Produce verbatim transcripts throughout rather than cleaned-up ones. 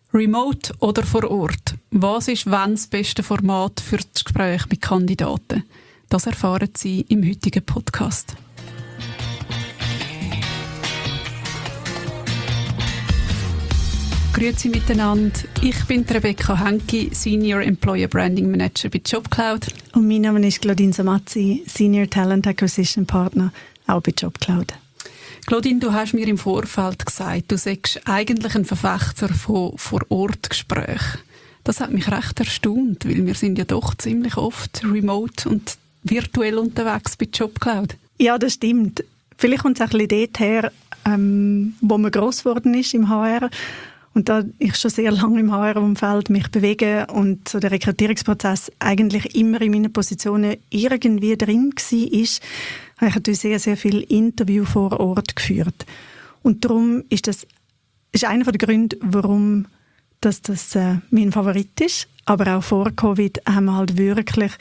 Remote oder vor Ort? Was ist wann das beste Format für das Gespräch mit Kandidaten? Das erfahren Sie im heutigen Podcast. Grüezi miteinander. Ich bin Rebecca Henke, Senior Employer Branding Manager bei JobCloud. Und mein Name ist Claudine Samazzi, Senior Talent Acquisition Partner, auch bei JobCloud. Claudine, du hast mir im Vorfeld gesagt, du seist eigentlich ein Verfechter von Vor-Ort-Gesprächen. Das hat mich recht erstaunt, weil wir sind ja doch ziemlich oft remote und virtuell unterwegs bei JobCloud. Ja, das stimmt. Vielleicht kommt es auch ein bisschen dort her, ähm, wo man gross geworden ist im H R. Und da ich schon sehr lange im H R-Umfeld mich bewege und so der Rekrutierungsprozess eigentlich immer in meinen Positionen irgendwie drin war, habe ich natürlich sehr, sehr viele Interviews vor Ort geführt. Und darum ist das ist einer der Gründe, warum das, das äh, mein Favorit ist. Aber auch vor Covid haben wir halt wirklich,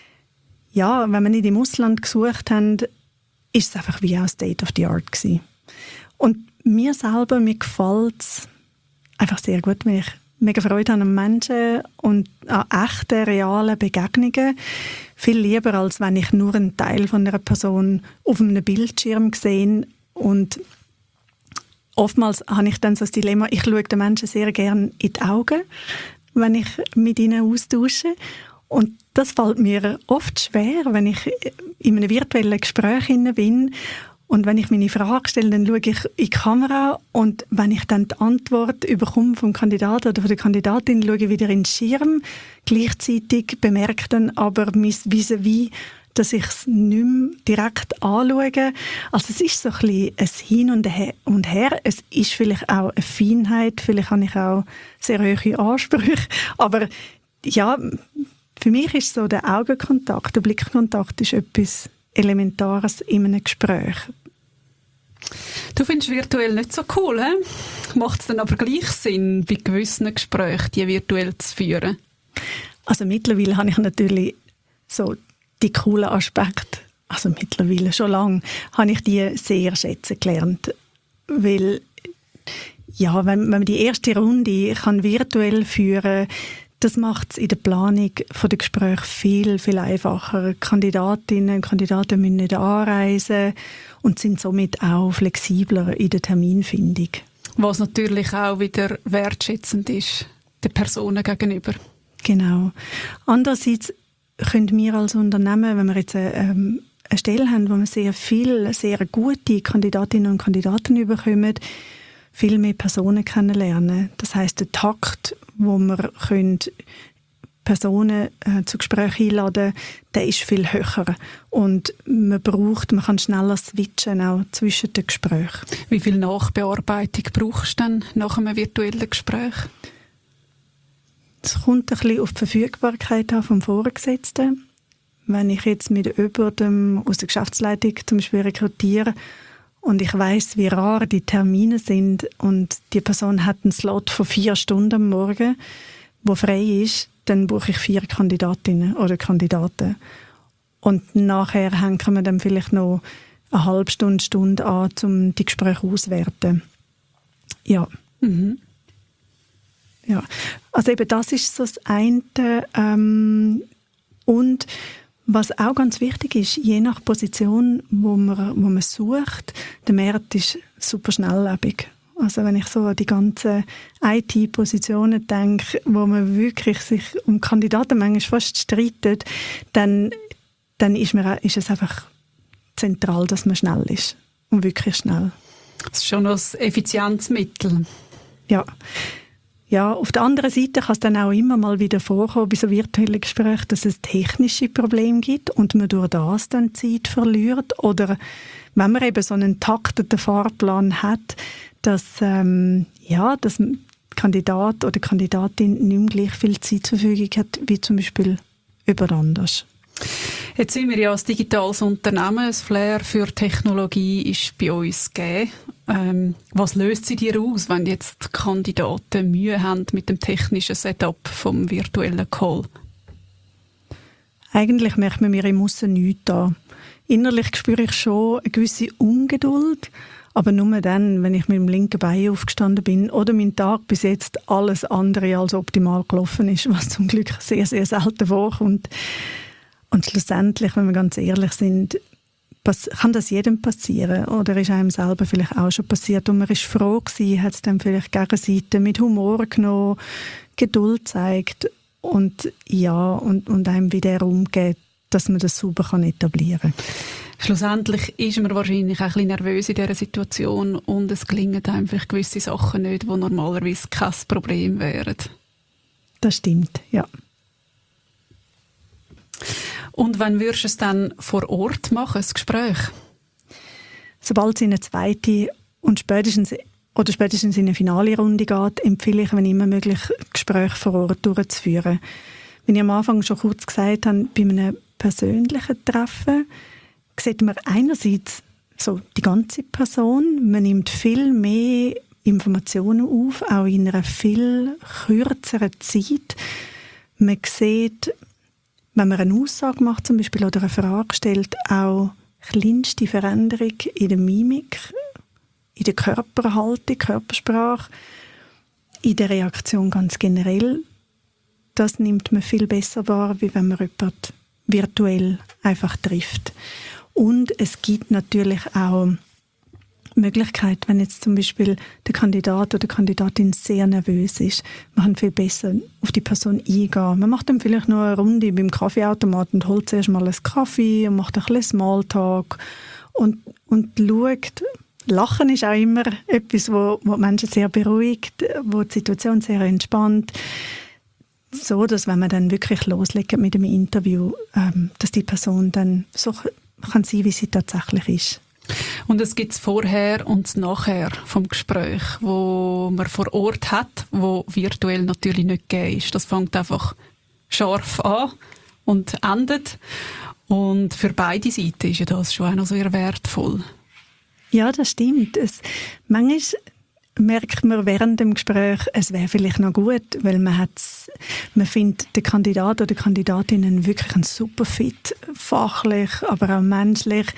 ja, wenn wir nicht im Ausland gesucht haben, ist es einfach wie auch State of the Art gewesen. Und mir selber, mir gefällt es einfach sehr gut, wenn ich mega Freude habe an Menschen und an echten, realen Begegnungen. Viel lieber, als wenn ich nur einen Teil von einer Person auf einem Bildschirm sehe. Und oftmals habe ich dann so das Dilemma, ich schaue den Menschen sehr gerne in die Augen, wenn ich mit ihnen austausche. Und das fällt mir oft schwer, wenn ich in einem virtuellen Gespräch bin. Und wenn ich meine Frage stelle, dann schaue ich in die Kamera und wenn ich dann die Antwort bekomme vom Kandidaten oder von der Kandidatin, schaue ich wieder in den Schirm. Gleichzeitig bemerke dann aber mein Vis-à-vis, dass ich es nicht mehr direkt anschaue. Also es ist so ein bisschen ein Hin und Her. Und her. Es ist vielleicht auch eine Feinheit, vielleicht habe ich auch sehr hohe Ansprüche. Aber ja, für mich ist so der Augenkontakt, der Blickkontakt ist etwas Elementares in einem Gespräch. Du findest virtuell nicht so cool, he? Macht es dann aber gleich Sinn, bei gewissen Gesprächen die virtuell zu führen? Also mittlerweile habe ich natürlich so die coolen Aspekte, also mittlerweile schon lange, habe ich die sehr schätzen gelernt. Weil, ja, wenn, wenn man die erste Runde kann virtuell führen kann, das macht es in der Planung der Gespräche viel, viel einfacher. Kandidatinnen und Kandidaten müssen nicht anreisen und sind somit auch flexibler in der Terminfindung. Was natürlich auch wieder wertschätzend ist, den Personen gegenüber. Genau. Andererseits können wir als Unternehmen, wenn wir jetzt eine, ähm, eine Stelle haben, wo wir sehr viele, sehr gute Kandidatinnen und Kandidaten bekommen, viel mehr Personen kennenlernen. Das heisst, der Takt, wo wir können Personen äh, zu Gesprächen einladen, der ist viel höher. Und man braucht, man kann schneller switchen, auch zwischen den Gesprächen. Wie viel Nachbearbeitung brauchst du dann nach einem virtuellen Gespräch? Es kommt ein bisschen auf die Verfügbarkeit an vom Vorgesetzten. Wenn ich jetzt mit jemandem aus der Geschäftsleitung zum Beispiel rekrutiere, und ich weiss, wie rar die Termine sind und die Person hat einen Slot von vier Stunden am Morgen, wo frei ist, dann buche ich vier Kandidatinnen oder Kandidaten. Und nachher hängen wir dann vielleicht noch eine halbe Stunde, Stunde an, um die Gespräche auszuwerten. Ja. Mhm. Ja. Also eben das ist so das eine. Ähm, und was auch ganz wichtig ist, je nach Position, wo man, wo man sucht, der Markt ist super schnelllebig. Also wenn ich so an die ganzen I T-Positionen denke, wo man wirklich sich um Kandidaten manchmal fast streitet, dann, dann ist, mir, ist es einfach zentral, dass man schnell ist. Und wirklich schnell. Das ist schon ein Effizienzmittel. Ja. Ja, auf der anderen Seite kann es dann auch immer mal wieder vorkommen bei so virtuellen Gesprächen, dass es technische Probleme gibt und man durch das dann Zeit verliert. Oder wenn man eben so einen takteten Fahrplan hat, dass, ähm, ja, dass der Kandidat oder die Kandidatin nicht mehr gleich viel Zeit zur Verfügung hat, wie zum Beispiel jemand anders. Jetzt sind wir ja ein digitales Unternehmen. Das Flair für Technologie ist bei uns gegeben. Ähm, was löst sie dir aus, wenn jetzt die Kandidaten Mühe haben mit dem technischen Setup vom virtuellen Call? Eigentlich merkt man mir im Aussen nichts an. Innerlich spüre ich schon eine gewisse Ungeduld, Aber nur dann, wenn ich mit dem linken Bein aufgestanden bin oder mein Tag bis jetzt alles andere als optimal gelaufen ist, was zum Glück sehr, sehr selten vorkommt. Und schlussendlich, wenn wir ganz ehrlich sind, kann das jedem passieren oder ist einem selber vielleicht auch schon passiert und man ist froh gewesen, hat es dann vielleicht Gegenseite mit Humor genommen, Geduld gezeigt und ja, und, und einem wieder umgeht, dass man das sauber kann etablieren kann. Schlussendlich ist man wahrscheinlich auch ein bisschen nervös in dieser Situation und es gelingen einem vielleicht gewisse Sachen nicht, die normalerweise kein Problem wären. Das stimmt, ja. Und wann würdest du es dann vor Ort machen, das Gespräch? Sobald es in eine zweite und spätestens, oder spätestens in eine finale Runde geht, empfehle ich, wenn immer möglich, Gespräche vor Ort durchzuführen. Wie ich am Anfang schon kurz gesagt habe, bei einem persönlichen Treffen sieht man einerseits so die ganze Person, man nimmt viel mehr Informationen auf, auch in einer viel kürzeren Zeit. Man sieht, wenn man eine Aussage macht zum Beispiel oder eine Frage stellt, auch kleinste Veränderung in der Mimik, in der Körperhaltung, Körpersprache, in der Reaktion ganz generell. Das nimmt man viel besser wahr, wie wenn man jemanden virtuell einfach trifft. Und es gibt natürlich auch Möglichkeit, wenn jetzt zum Beispiel der Kandidat oder die Kandidatin sehr nervös ist, man kann viel besser auf die Person eingehen. Man macht dann vielleicht noch eine Runde beim Kaffeeautomat und holt zuerst mal einen Kaffee und macht ein bisschen Smalltalk und, und schaut. Lachen ist auch immer etwas, wo, wo Menschen sehr beruhigt, wo die Situation sehr entspannt. So, dass wenn man dann wirklich loslegt mit dem Interview, ähm, dass die Person dann so kann sein, wie sie tatsächlich ist. Und es gibt das Vorher und das Nachher vom Gespräch, wo man vor Ort hat, wo virtuell natürlich nicht gegeben ist. Das fängt einfach scharf an und endet. Und für beide Seiten ist ja das schon auch noch sehr wertvoll. Ja, das stimmt. Es, manchmal merkt man während dem Gespräch, es wäre vielleicht noch gut, weil man hat's, man findet den Kandidat oder die Kandidatin wirklich ein super fit, fachlich, aber auch menschlich.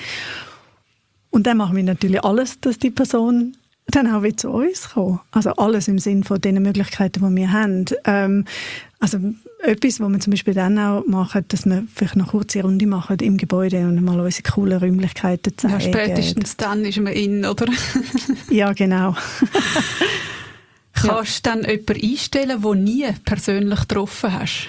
Und dann machen wir natürlich alles, dass die Person dann auch wieder zu uns kommt. Also alles im Sinne von den Möglichkeiten, die wir haben. Ähm, also etwas, was wir zum Beispiel dann auch machen, dass wir vielleicht noch eine kurze Runde machen im Gebäude und mal unsere coolen Räumlichkeiten zeigen. Ja, spätestens dann ist man in, oder? Ja, genau. Kannst du dann jemanden einstellen, den du nie persönlich getroffen hast?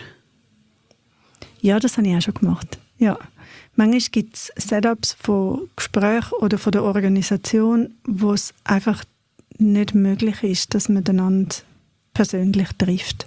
Ja, das habe ich auch schon gemacht. Ja. Manchmal gibt es Setups von Gesprächen oder von der Organisation, wo es einfach nicht möglich ist, dass man einander persönlich trifft.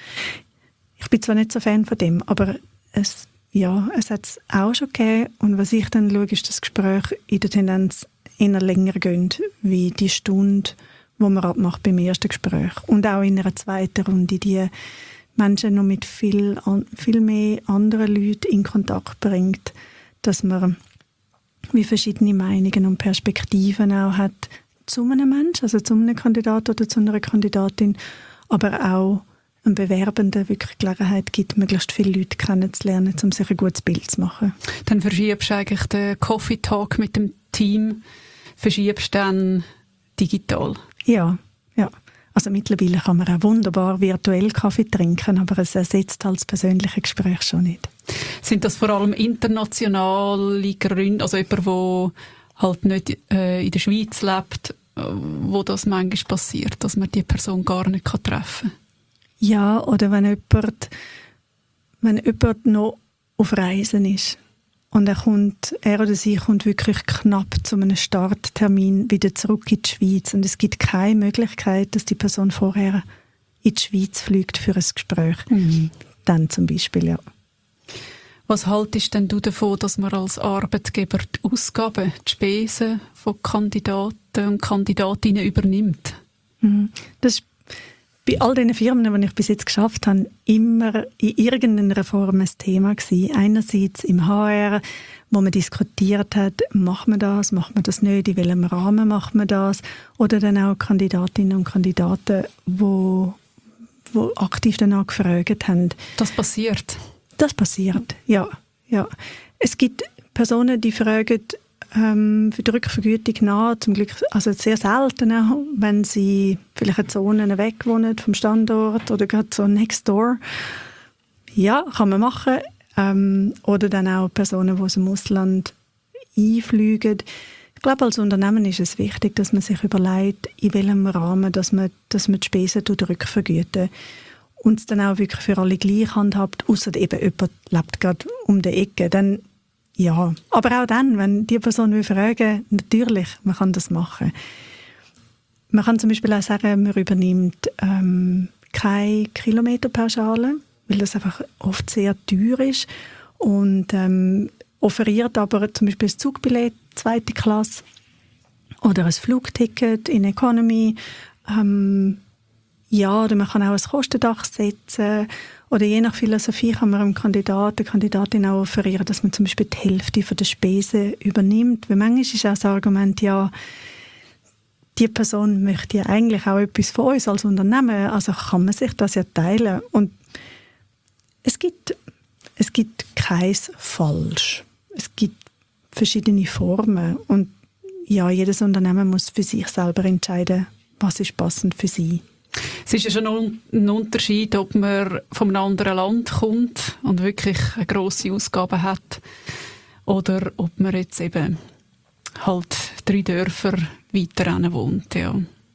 Ich bin zwar nicht so Fan von dem, aber es, ja, es hat es auch schon gegeben. Und was ich dann schaue, ist, dass das Gespräch in der Tendenz eher länger geht, wie die Stunde, die man abmacht beim ersten Gespräch. Und auch in einer zweiten Runde, die Menschen noch mit viel, viel mehr anderen Leuten in Kontakt bringt, dass man wie verschiedene Meinungen und Perspektiven auch hat zu einem Menschen, also zu einem Kandidat oder zu einer Kandidatin, aber auch einem Bewerbenden wirklich Gelegenheit gibt, möglichst viele Leute kennenzulernen, um sich ein gutes Bild zu machen. Dann verschiebst du eigentlich den Coffee Talk mit dem Team, verschiebst dann digital? Ja, ja. Also mittlerweile kann man auch wunderbar virtuell Kaffee trinken, aber es ersetzt halt das persönliche Gespräch schon nicht. Sind das vor allem internationale Gründe, also jemand, der halt nicht äh, in der Schweiz lebt, wo das manchmal passiert, dass man die Person gar nicht treffen kann? Ja, oder wenn jemand, wenn jemand noch auf Reisen ist und er, kommt, er oder sie kommt wirklich knapp zu einem Starttermin wieder zurück in die Schweiz und es gibt keine Möglichkeit, dass die Person vorher in die Schweiz fliegt für ein Gespräch. Mhm. Dann zum Beispiel, ja. Was haltest denn du davon, dass man als Arbeitgeber die Ausgaben, die Spesen von Kandidaten und Kandidatinnen übernimmt? Mhm. Das ist bei all den Firmen, die ich bis jetzt geschafft habe, immer in irgendeiner Form ein Thema gewesen. Einerseits im H R, wo man diskutiert hat, macht man das, macht man das nicht, in welchem Rahmen macht man das? Oder dann auch Kandidatinnen und Kandidaten, die, die aktiv danach gefragt haben. Das passiert? Das passiert, ja. ja. Es gibt Personen, die fragen, ähm, für die Rückvergütung nach, zum Glück also sehr selten, auch, wenn sie vielleicht eine Zone weg wohnen vom Standort oder gerade so next door. Ja, kann man machen. Ähm, oder dann auch Personen, die aus dem Ausland einfliegen. Ich glaube, als Unternehmen ist es wichtig, dass man sich überlegt, in welchem Rahmen dass man, dass man die Spesen rückvergüten und es dann auch wirklich für alle gleich handhabt, ausser eben jemand lebt gerade um die Ecke. Dann, ja. Aber auch dann, wenn die Person will fragen, natürlich, man kann das machen. Man kann zum Beispiel auch sagen, man übernimmt ähm, keine Kilometerpauschale, weil das einfach oft sehr teuer ist und ähm, offeriert aber zum Beispiel ein Zugbillett, zweite Klasse oder ein Flugticket in Economy. Ähm, ja, oder man kann auch ein Kostendach setzen oder je nach Philosophie kann man einem Kandidaten, der Kandidatin auch offerieren, dass man zum Beispiel die Hälfte von der Spesen übernimmt. Weil manchmal ist auch das Argument, ja, die Person möchte ja eigentlich auch etwas von uns als Unternehmen, also kann man sich das ja teilen. Und es gibt, es gibt keins falsch. Es gibt verschiedene Formen und ja, jedes Unternehmen muss für sich selber entscheiden, was ist passend für sie. Es ist ja schon ein Unterschied, ob man von einem anderen Land kommt und wirklich eine grosse Ausgabe hat oder ob man jetzt eben halt drei Dörfer weiter wohnt. Ja.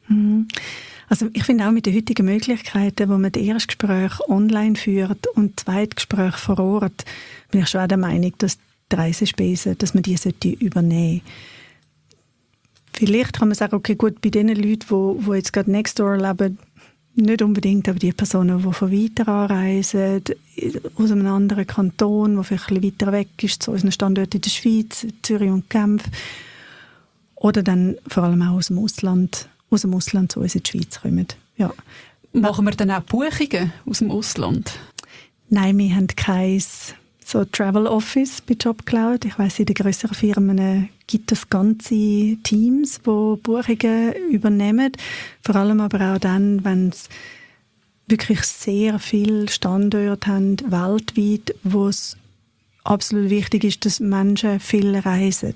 Also ich finde auch mit den heutigen Möglichkeiten, wo man das erste Gespräch online führt und das zweite Gespräch vor Ort, bin ich schon auch der Meinung, dass die Reisespesen, dass man die sollte übernehmen sollte. Vielleicht kann man sagen, okay, gut, bei den Leuten, die, die jetzt gerade next door leben, nicht unbedingt, aber die Personen, die von weiter anreisen, aus einem anderen Kanton, der vielleicht ein bisschen weiter weg ist, zu unseren Standorten in der Schweiz, Zürich und Genf, oder dann vor allem auch aus dem Ausland, aus dem Ausland zu uns in die Schweiz kommen. Ja. Machen wir dann auch Buchungen aus dem Ausland? Nein, wir haben keins so Travel Office bei JobCloud. Ich weiss, in den grösseren Firmen gibt es ganze Teams, die Buchungen übernehmen. Vor allem aber auch dann, wenn es wirklich sehr viele Standorte haben, weltweit, wo es absolut wichtig ist, dass Menschen viel reisen.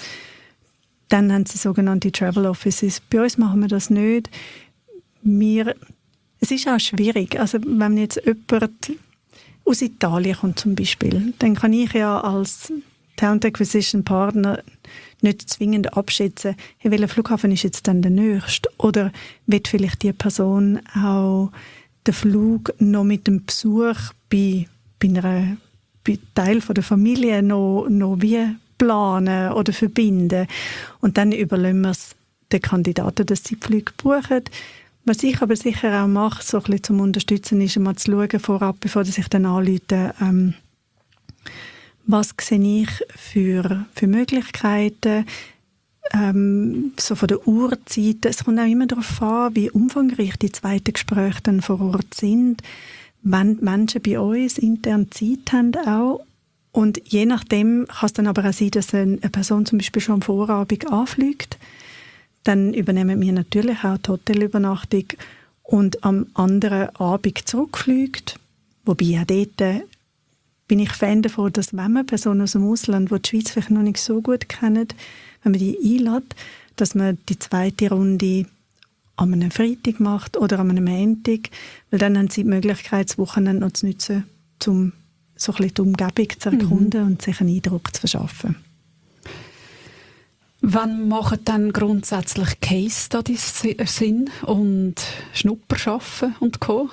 Dann haben sie sogenannte Travel Offices. Bei uns machen wir das nicht. Wir, es ist auch schwierig. Also wenn man jetzt jemand aus Italien kommt zum Beispiel, dann kann ich ja als Talent Acquisition Partner nicht zwingend abschätzen, hey, welcher Flughafen ist jetzt dann der nächste? Oder wird vielleicht die Person auch den Flug noch mit dem Besuch bei, bei einer bei Teil von der Familie noch, noch wie planen oder verbinden? Und dann überlassen wir es den Kandidaten, dass sie die Flüge buchen. Was ich aber sicher auch mache, so ein bisschen zum Unterstützen, ist einmal zu schauen vorab, bevor ich dann anrufe, ähm, was sehe ich für, für Möglichkeiten, ähm, so von der Uhrzeit. Es kommt auch immer darauf an, wie umfangreich die zweiten Gespräche dann vor Ort sind, wenn die Menschen bei uns intern Zeit haben auch. Und je nachdem kann es dann aber auch sein, dass eine Person zum Beispiel schon am Vorabend anfliegt. Dann übernehmen wir natürlich auch die Hotelübernachtung und am anderen Abend zurückfliegt. Wobei auch dort bin ich Fan davon, dass wenn man Personen aus dem Ausland, die die Schweiz vielleicht noch nicht so gut kennen, wenn man die einlädt, dass man die zweite Runde an einem Freitag macht oder an einem Montag, weil dann haben sie die Möglichkeit, das Wochenende noch zu nutzen, um so ein bisschen die Umgebung zu erkunden mhm. und sich einen Eindruck zu verschaffen. Wann machen dann grundsätzlich Case Studies Sinn und Schnupper schaffen und Co.?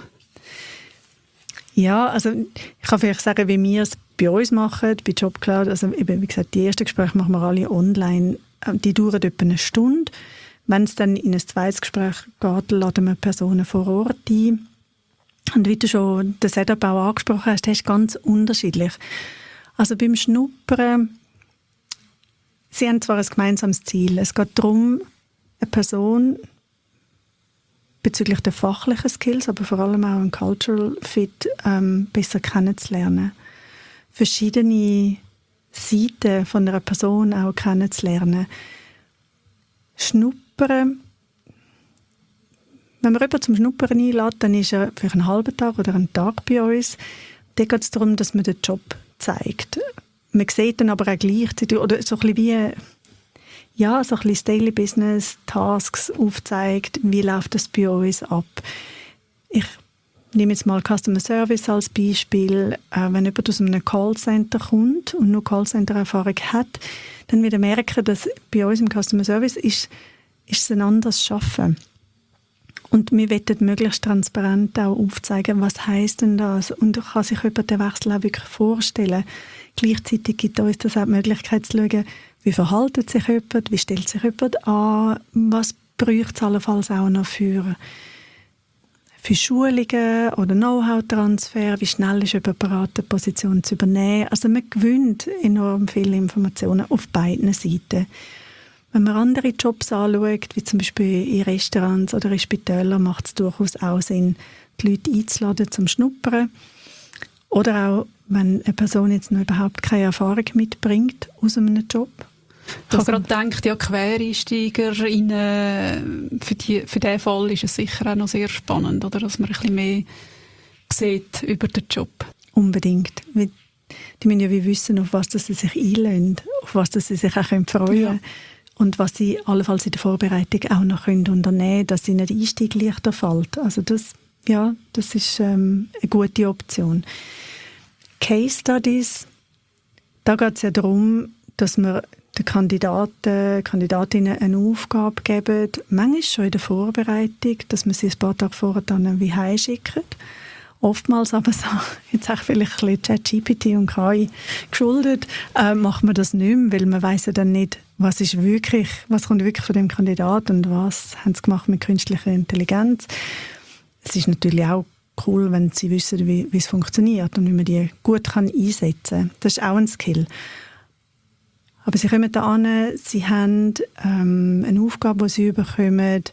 Ja, also ich kann vielleicht sagen, wie wir es bei uns machen, bei JobCloud. Also eben, wie gesagt, die ersten Gespräche machen wir alle online. Die dauern etwa eine Stunde. Wenn es dann in ein zweites Gespräch geht, laden wir Personen vor Ort ein. Und wie du schon den Setup auch angesprochen hast, das ist ganz unterschiedlich. Also beim Schnuppern, sie haben zwar ein gemeinsames Ziel. Es geht darum, eine Person bezüglich der fachlichen Skills, aber vor allem auch ein Cultural Fit ähm, besser kennenzulernen. Verschiedene Seiten von einer Person auch kennenzulernen. Schnuppern. Wenn man jemanden zum Schnuppern einlädt, dann ist er für einen halben Tag oder einen Tag bei uns. Da geht es darum, dass man den Job zeigt. Man sieht dann aber auch gleichzeitig, oder so ein bisschen wie ja, so ein bisschen das Daily Business, Tasks aufzeigt, wie läuft das bei uns ab. Ich nehme jetzt mal Customer Service als Beispiel. Äh, wenn jemand aus einem Callcenter kommt und nur Callcenter-Erfahrung hat, dann wird er merken, dass bei uns im Customer Service ist, ist es ein anderes Arbeiten. Und wir wollen möglichst transparent auch aufzeigen, was heisst denn das? Und kann sich jemand den Wechsel auch wirklich vorstellen. Gleichzeitig gibt uns das auch die Möglichkeit zu schauen, wie verhält sich jemand, wie stellt sich jemand an, was braucht es allenfalls auch noch für, für Schulungen oder Know-how-Transfer, wie schnell ist jemand bereit, eine Position zu übernehmen. Also man gewinnt enorm viele Informationen auf beiden Seiten. Wenn man andere Jobs anschaut, wie zum Beispiel in Restaurants oder in Spitälern, macht es durchaus auch Sinn, die Leute einzuladen zum Schnuppern. Oder auch, wenn eine Person jetzt noch überhaupt keine Erfahrung mitbringt aus einem Job. Ich habe gerade gedacht, ja, QuereinsteigerInnen, für, die, für diesen Fall ist es sicher auch noch sehr spannend, oder, dass man ein bisschen mehr sieht über den Job. Unbedingt. Die müssen ja wie wissen, auf was sie sich einlösen, auf was sie sich auch freuen können. Ja. Und was sie allenfalls in der Vorbereitung auch noch unternehmen können, dass ihnen der Einstieg leichter fällt. Also das, ja, das ist ähm, eine gute Option. Case Studies, da geht es ja darum, dass wir den Kandidaten, Kandidatinnen eine Aufgabe geben, manchmal schon in der Vorbereitung, dass man sie ein paar Tage vorher dann wie heimschickt. Oftmals aber so, jetzt auch vielleicht ein bisschen ChatGPT und K I geschuldet, äh, macht man das nicht mehr, weil man weiss ja dann nicht, was ist wirklich, was kommt wirklich von dem Kandidaten und was haben sie gemacht mit künstlicher Intelligenz. Es ist natürlich auch cool, wenn sie wissen, wie, wie es funktioniert und wie man die gut kann einsetzen kann. Das ist auch ein Skill. Aber sie kommen da an, sie haben ähm, eine Aufgabe, die sie bekommen.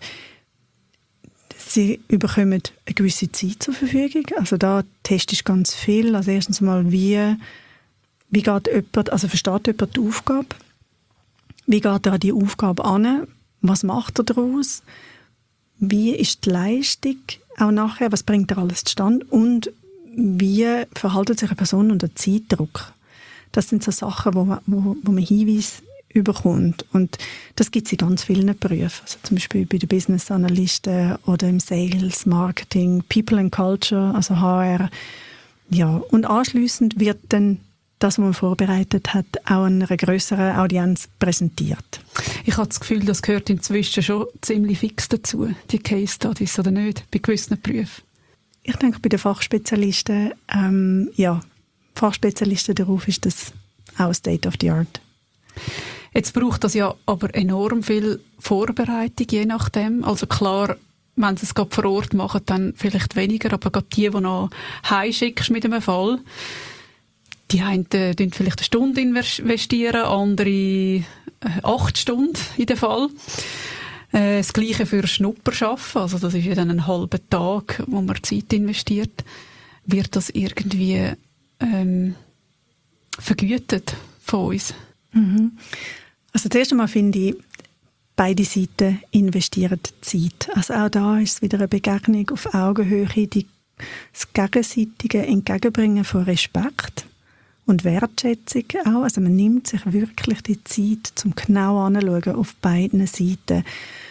Sie bekommen eine gewisse Zeit zur Verfügung. Also da testest du ganz viel. Also erstens mal, wie, wie geht jemand, also versteht jemand die Aufgabe? Wie geht er an die Aufgabe an? Was macht er daraus? Wie ist die Leistung auch nachher? Was bringt er alles zustande? Und wie verhält sich eine Person unter Zeitdruck? Das sind so Sachen, wo man, wo, wo man Hinweise überkommt. Und das gibt es in ganz vielen Berufen. Also zum Beispiel bei den Business Analysten oder im Sales, Marketing, People and Culture, also H R. Ja, und anschliessend wird dann das, was man vorbereitet hat, auch einer grösseren Audienz präsentiert. Ich habe das Gefühl, das gehört inzwischen schon ziemlich fix dazu, die Case Studies, oder nicht, bei gewissen Berufen? Ich denke, bei den Fachspezialisten, ähm, ja, Fachspezialisten darauf ist das auch State of the Art. Jetzt braucht das ja aber enorm viel Vorbereitung, je nachdem. Also klar, wenn sie es gerade vor Ort machen, dann vielleicht weniger, aber gerade die, die noch heimschickst mit einem Fall, die einen äh, vielleicht eine Stunde investieren, andere äh, acht Stunden in dem Fall. Äh, das Gleiche für Schnupperschaffen, also das ist ja dann ein halber Tag, wo man Zeit investiert. Wird das irgendwie ähm, vergütet von uns? Mhm. Also zuerst einmal finde ich, beide Seiten investieren Zeit. Also auch da ist es wieder eine Begegnung auf Augenhöhe, die, das gegenseitige Entgegenbringen von Respekt und Wertschätzung auch. Also man nimmt sich wirklich die Zeit, zum genau anzuschauen auf beiden Seiten.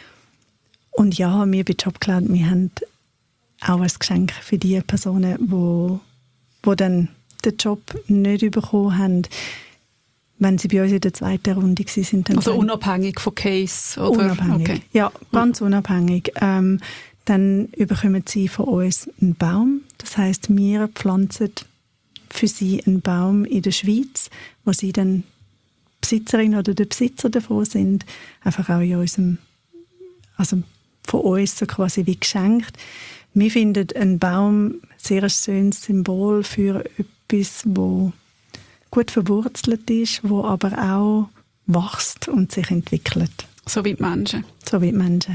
Und ja, wir bei JobCloud, wir haben auch ein Geschenk für die Personen, die, die dann den Job nicht bekommen haben, wenn sie bei uns in der zweiten Runde waren. Also unabhängig von Case? Oder? Unabhängig, okay. Ja, ganz unabhängig. Ähm, dann bekommen sie von uns einen Baum. Das heisst, wir pflanzen für sie einen Baum in der Schweiz, wo sie dann Besitzerin oder der Besitzer davon sind, einfach auch in unserem, also von uns so quasi wie geschenkt. Wir finden einen Baum sehr ein schönes Symbol für etwas, wo gut verwurzelt ist, wo aber auch wächst und sich entwickelt. So wie die Menschen. So wie die Menschen.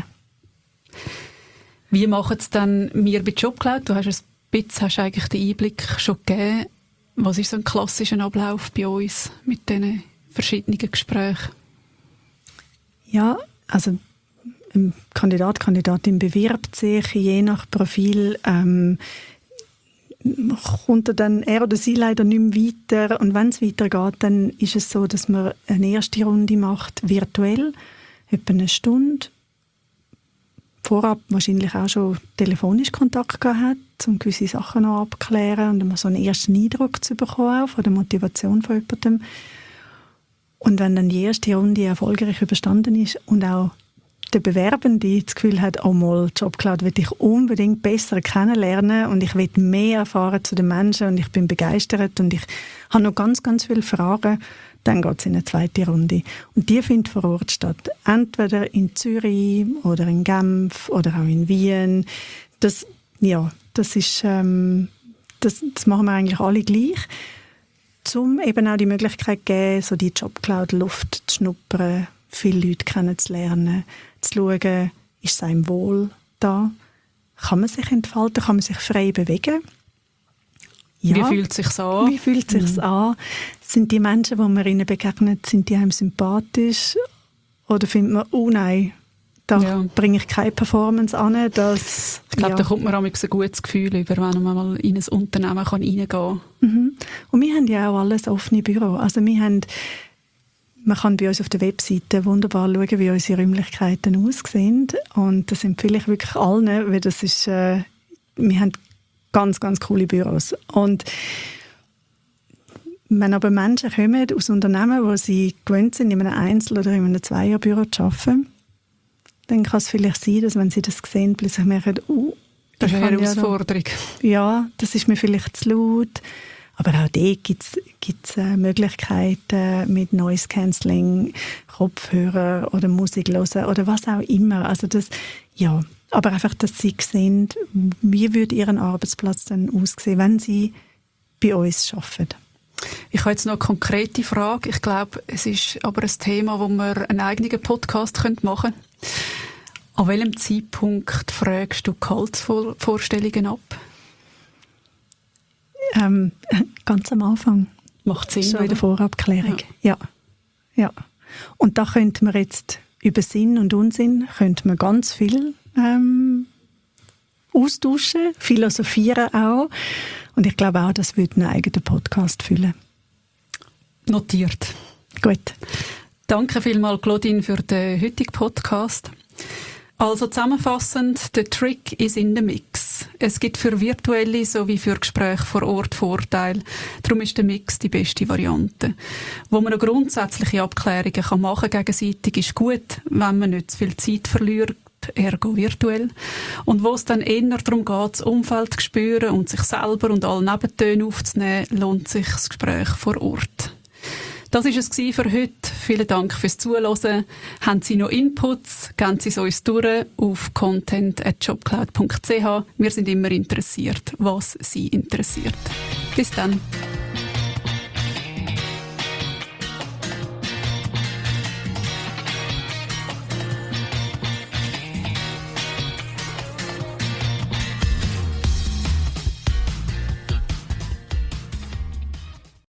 Wie machen es dann wir bei JobCloud? Du hast ein bisschen, hast eigentlich den Einblick schon gegeben. Was ist so ein klassischer Ablauf bei uns mit diesen verschiedenen Gesprächen? Ja, also ein Kandidat, Kandidatin bewirbt sich je nach Profil. Ähm, kommt er, dann, er oder sie leider nicht mehr weiter. Und wenn es weitergeht, dann ist es so, dass man eine erste Runde macht, virtuell, etwa eine Stunde. Vorab wahrscheinlich auch schon telefonisch Kontakt gehabt hat, um gewisse Sachen noch abzuklären und um so einen ersten Eindruck zu bekommen, auch von der Motivation von jemandem. Und wenn dann die erste Runde erfolgreich überstanden ist und auch der Bewerbende das Gefühl hat, oh mal, JobCloud will ich unbedingt besser kennenlernen und ich will mehr erfahren zu den Menschen und ich bin begeistert und ich habe noch ganz, ganz viele Fragen, dann geht es in eine zweite Runde. Und die findet vor Ort statt. Entweder in Zürich oder in Genf oder auch in Wien. Das, ja, das ist, ähm, das, das machen wir eigentlich alle gleich. Um eben auch die Möglichkeit zu geben, so die JobCloud-Luft zu schnuppern, viele Leute kennenzulernen, zu schauen, ist es einem wohl da? Kann man sich entfalten? Kann man sich frei bewegen? Ja. Wie fühlt es sich an? Wie fühlt es sich mhm. an? Sind die Menschen, die man ihnen begegnet, sind die einem sympathisch? Oder findet man, oh nein, da ja. bringe ich keine Performance an? Das, ich glaube, ja. da kommt man auch ein gutes Gefühl über, wenn man mal in ein Unternehmen reingehen kann. Mhm. Und wir haben ja auch alles offene Büro. Also wir haben Man kann bei uns auf der Webseite wunderbar schauen, wie unsere Räumlichkeiten aussehen. Und das empfehle ich wirklich allen, weil das ist, äh, wir haben ganz, ganz coole Büros. Und wenn aber Menschen kommen aus Unternehmen, wo sie gewöhnt sind, in einem Einzel- oder in einem Zweierbüro zu arbeiten, dann kann es vielleicht sein, dass wenn sie das sehen, plötzlich merken, oh, das ist eine ja Herausforderung. Da, ja, das ist mir vielleicht zu laut. Aber auch dort gibt es äh, Möglichkeiten mit Noise Cancelling, Kopfhörer oder Musik hören oder was auch immer. Also das, ja, aber einfach, dass sie sehen, wie würde ihr Arbeitsplatz dann aussehen, wenn sie bei uns arbeiten. Ich habe jetzt noch eine konkrete Frage. Ich glaube, es ist aber ein Thema, wo wir einen eigenen Podcast machen können. An welchem Zeitpunkt fragst du Gehaltsvorstellungen ab? Ähm, ganz am Anfang. Macht Sinn, schon oder? in der Vorabklärung. Ja. ja. ja. Und da könnte man jetzt über Sinn und Unsinn könnte man ganz viel ähm, austauschen, philosophieren auch. Und ich glaube auch, das würde einen eigenen Podcast füllen. Notiert. Gut. Danke vielmals, Claudine, für den heutigen Podcast. Also zusammenfassend, der Trick ist in the Mix. Es gibt für virtuelle sowie für Gespräche vor Ort Vorteile. Darum ist der Mix die beste Variante. Wo man noch grundsätzliche Abklärungen kann machen gegenseitig, ist gut, wenn man nicht zu viel Zeit verliert, ergo virtuell. Und wo es dann eher darum geht, das Umfeld zu spüren und sich selber und alle Nebentöne aufzunehmen, lohnt sich das Gespräch vor Ort. Das war es für heute. Vielen Dank fürs Zuhören. Haben Sie noch Inputs? Geben Sie es uns durch auf content at jobcloud punkt c h. Wir sind immer interessiert, was Sie interessiert. Bis dann.